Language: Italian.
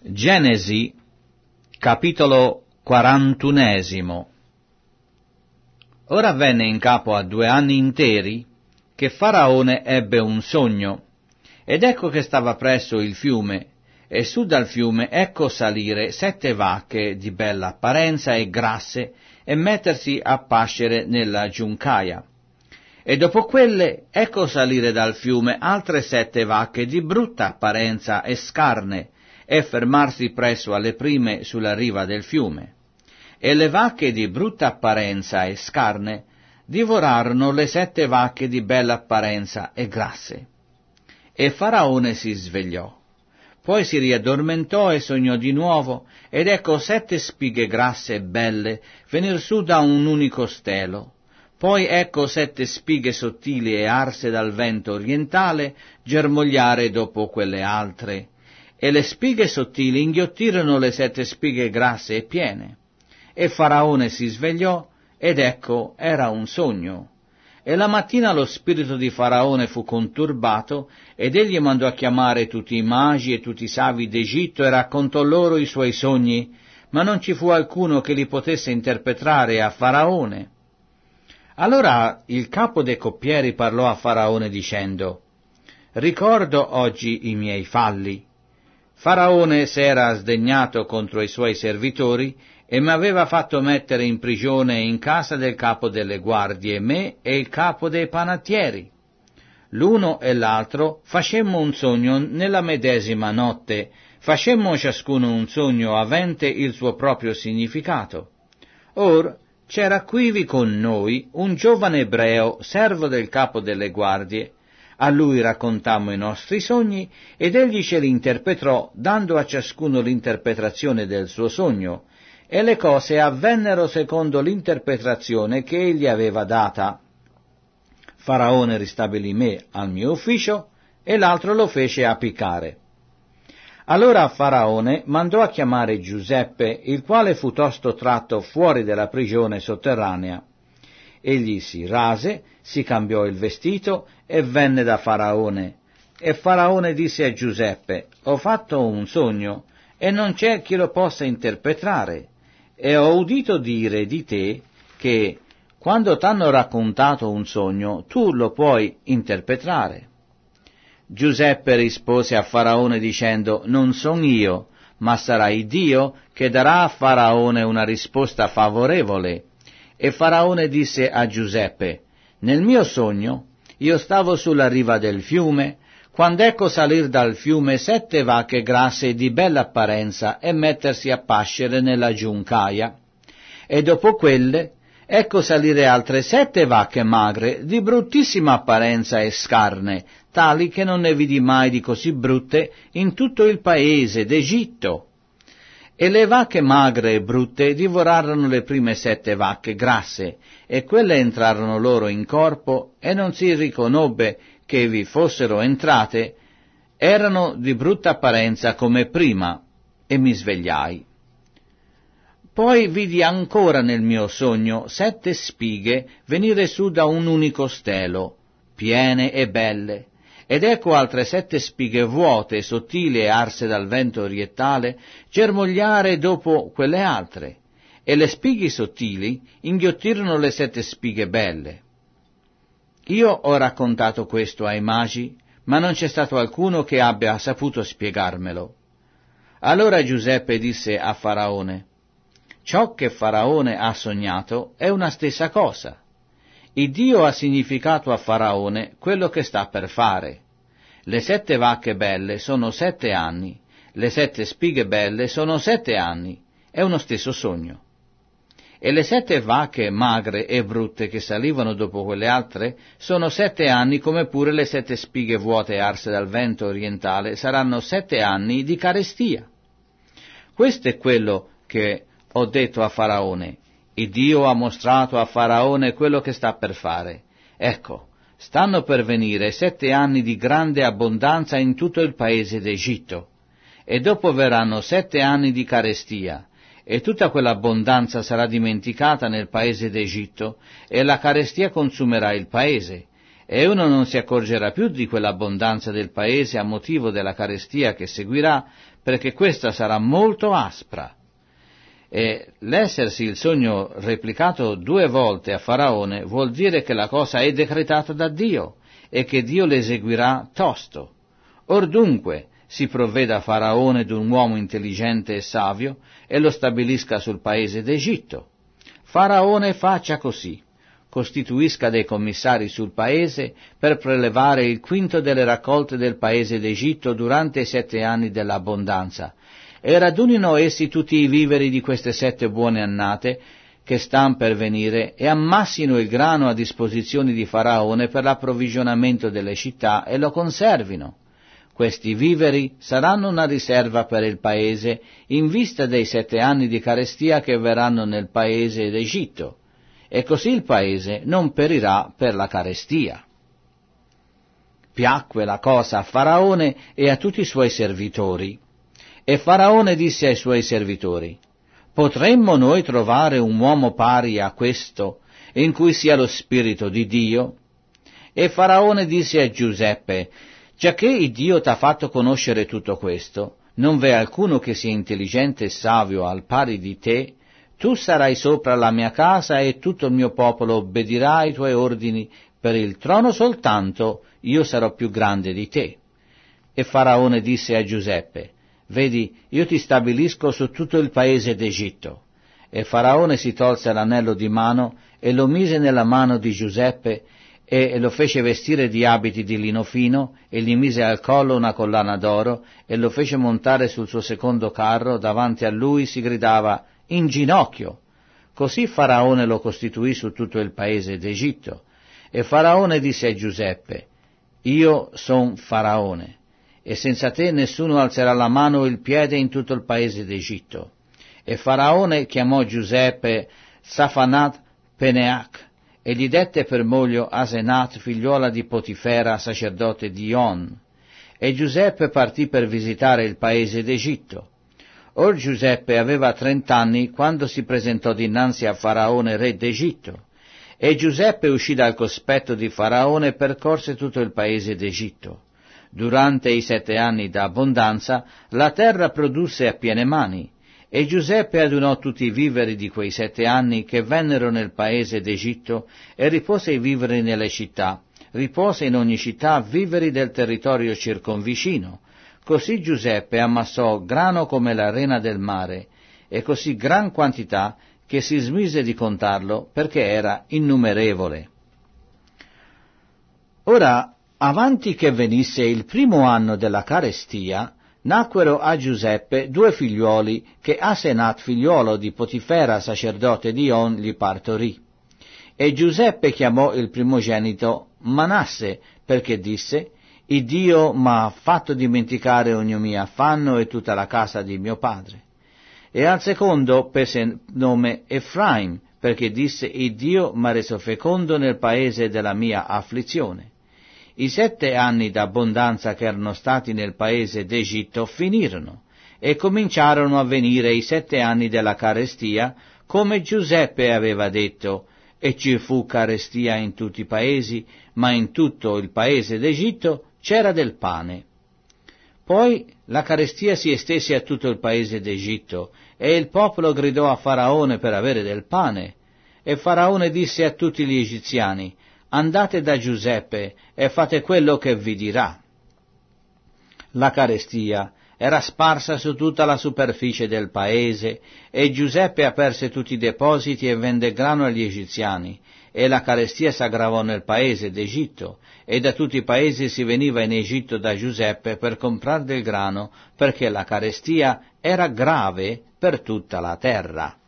Genesi, capitolo 41. Ora venne in capo a 2 anni interi che Faraone ebbe un sogno, ed ecco che stava presso il fiume, e su dal fiume ecco salire 7 vacche di bella apparenza e grasse, e mettersi a pascere nella giuncaia. E dopo quelle ecco salire dal fiume altre 7 vacche di brutta apparenza e scarne, e fermarsi presso alle prime sulla riva del fiume. E le vacche di brutta apparenza e scarne divorarono le 7 vacche di bella apparenza e grasse. E Faraone si svegliò. Poi si riaddormentò e sognò di nuovo, ed ecco 7 spighe grasse e belle venir su da un unico stelo. Poi ecco 7 spighe sottili e arse dal vento orientale germogliare dopo quelle altre. E le spighe sottili inghiottirono le 7 spighe grasse e piene. E Faraone si svegliò, ed ecco era un sogno. E la mattina lo spirito di Faraone fu conturbato, ed egli mandò a chiamare tutti i magi e tutti i savi d'Egitto e raccontò loro i suoi sogni, ma non ci fu alcuno che li potesse interpretare a Faraone. Allora il capo dei coppieri parlò a Faraone dicendo: «Ricordo oggi i miei falli. Faraone s'era sdegnato contro i suoi servitori e mi aveva fatto mettere in prigione in casa del capo delle guardie me e il capo dei panattieri. L'uno e l'altro facemmo un sogno nella medesima notte, facemmo ciascuno un sogno avente il suo proprio significato. Or c'era quivi con noi un giovane ebreo, servo del capo delle guardie. A lui raccontammo i nostri sogni, ed egli ce li interpretò, dando a ciascuno l'interpretazione del suo sogno, e le cose avvennero secondo l'interpretazione che egli aveva data. Faraone ristabilì me al mio ufficio, e l'altro lo fece appiccare. Allora Faraone mandò a chiamare Giuseppe, il quale fu tosto tratto fuori della prigione sotterranea. Egli si rase, si cambiò il vestito e venne da Faraone. E Faraone disse a Giuseppe: «Ho fatto un sogno, e non c'è chi lo possa interpretare. E ho udito dire di te che, quando t'hanno raccontato un sogno, tu lo puoi interpretare». Giuseppe rispose a Faraone dicendo: «Non son io, ma sarà il Dio che darà a Faraone una risposta favorevole». E Faraone disse a Giuseppe: «Nel mio sogno io stavo sulla riva del fiume, quando ecco salir dal fiume 7 vacche grasse di bella apparenza e mettersi a pascere nella giuncaia. E dopo quelle ecco salire altre 7 vacche magre di bruttissima apparenza e scarne, tali che non ne vidi mai di così brutte in tutto il paese d'Egitto. E le vacche magre e brutte divorarono le prime 7 vacche grasse, e quelle entrarono loro in corpo, e non si riconobbe che vi fossero entrate, erano di brutta apparenza come prima, e mi svegliai. Poi vidi ancora nel mio sogno 7 spighe venire su da un unico stelo, piene e belle, ed ecco altre 7 spighe vuote, sottili e arse dal vento orientale, germogliare dopo quelle altre, e le spighe sottili inghiottirono le 7 spighe belle. Io ho raccontato questo ai magi, ma non c'è stato alcuno che abbia saputo spiegarmelo». Allora Giuseppe disse a Faraone: «Ciò che Faraone ha sognato è una stessa cosa. Il Dio ha significato a Faraone quello che sta per fare. Le 7 vacche belle sono 7 anni, le 7 spighe belle sono 7 anni, è uno stesso sogno. E le 7 vacche magre e brutte che salivano dopo quelle altre sono 7 anni, come pure le 7 spighe vuote arse dal vento orientale saranno 7 anni di carestia. Questo è quello che ho detto a Faraone. Il Dio ha mostrato a Faraone quello che sta per fare. Ecco, stanno per venire 7 anni di grande abbondanza in tutto il paese d'Egitto, e dopo verranno 7 anni di carestia, e tutta quell'abbondanza sarà dimenticata nel paese d'Egitto, e la carestia consumerà il paese, e uno non si accorgerà più di quell'abbondanza del paese a motivo della carestia che seguirà, perché questa sarà molto aspra. E l'essersi il sogno replicato 2 volte a Faraone vuol dire che la cosa è decretata da Dio e che Dio l'eseguirà tosto. Or dunque si provveda Faraone d'un uomo intelligente e savio e lo stabilisca sul paese d'Egitto. Faraone faccia così: costituisca dei commissari sul paese per prelevare il quinto delle raccolte del paese d'Egitto durante i 7 anni dell'abbondanza, e radunino essi tutti i viveri di queste 7 buone annate che stan per venire, e ammassino il grano a disposizione di Faraone per l'approvvigionamento delle città e lo conservino. Questi viveri saranno una riserva per il paese in vista dei 7 anni di carestia che verranno nel paese d'Egitto, e così il paese non perirà per la carestia. Piacque la cosa a Faraone e a tutti i suoi servitori. E Faraone disse ai suoi servitori: potremmo noi trovare un uomo pari a questo, in cui sia lo Spirito di Dio? E Faraone disse a Giuseppe: giacché il Dio t'ha fatto conoscere tutto questo, non v'è alcuno che sia intelligente e savio al pari di te, tu sarai sopra la mia casa e tutto il mio popolo obbedirà ai tuoi ordini, per il trono soltanto io sarò più grande di te. E Faraone disse a Giuseppe: vedi, io ti stabilisco su tutto il paese d'Egitto. E Faraone si tolse l'anello di mano e lo mise nella mano di Giuseppe, e lo fece vestire di abiti di lino fino, e gli mise al collo una collana d'oro, e lo fece montare sul suo secondo carro. Davanti a lui si gridava: in ginocchio. Così Faraone lo costituì su tutto il paese d'Egitto. E Faraone disse a Giuseppe: io son Faraone, e senza te nessuno alzerà la mano o il piede in tutto il paese d'Egitto. E Faraone chiamò Giuseppe Safanat Peneach, e gli dette per moglie Asenat, figliuola di Potifera, sacerdote di On. E Giuseppe partì per visitare il paese d'Egitto. Or Giuseppe aveva 30 anni quando si presentò dinanzi a Faraone, re d'Egitto. E Giuseppe uscì dal cospetto di Faraone e percorse tutto il paese d'Egitto. Durante i 7 anni d'abbondanza la terra produsse a piene mani, e Giuseppe adunò tutti i viveri di quei 7 anni che vennero nel paese d'Egitto, e ripose i viveri nelle città, ripose in ogni città viveri del territorio circonvicino. Così Giuseppe ammassò grano come l'arena del mare, e così gran quantità che si smise di contarlo, perché era innumerevole. Ora, avanti che venisse il primo anno della carestia, nacquero a Giuseppe 2 figliuoli che Asenat, figliuolo di Potifera, sacerdote di On, gli partorì. E Giuseppe chiamò il primogenito Manasse, perché disse: il Dio m'ha fatto dimenticare ogni mio affanno e tutta la casa di mio padre. E al secondo pese nome Efraim, perché disse: il Dio m'ha reso fecondo nel paese della mia afflizione. I 7 anni d'abbondanza che erano stati nel paese d'Egitto finirono, e cominciarono a venire i 7 anni della carestia, come Giuseppe aveva detto, e ci fu carestia in tutti i paesi, ma in tutto il paese d'Egitto c'era del pane. Poi la carestia si estese a tutto il paese d'Egitto, e il popolo gridò a Faraone per avere del pane. E Faraone disse a tutti gli egiziani: andate da Giuseppe e fate quello che vi dirà. La carestia era sparsa su tutta la superficie del paese, e Giuseppe aperse tutti i depositi e vende grano agli egiziani, e la carestia s'aggravò nel paese d'Egitto, e da tutti i paesi si veniva in Egitto da Giuseppe per comprar del grano, perché la carestia era grave per tutta la terra.